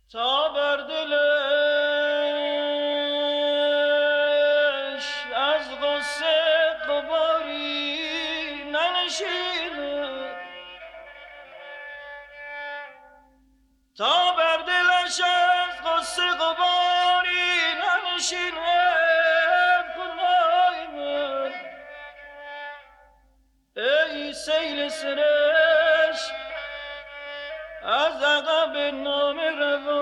تا بر دلش از غصه غباری ننشیند، تا بر دلش از غصه غباری ننشیند. خدای من ای سیل سرش از عقب نامه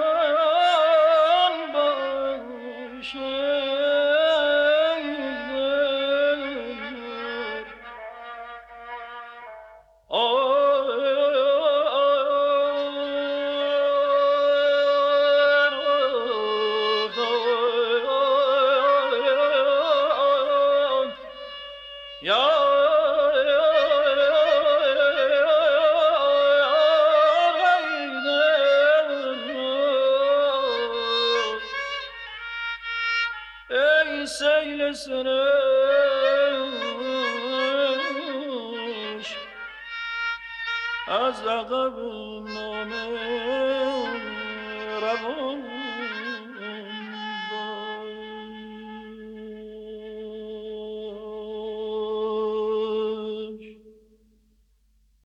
روان باشد. ای سیل سرش از عقب نامه روان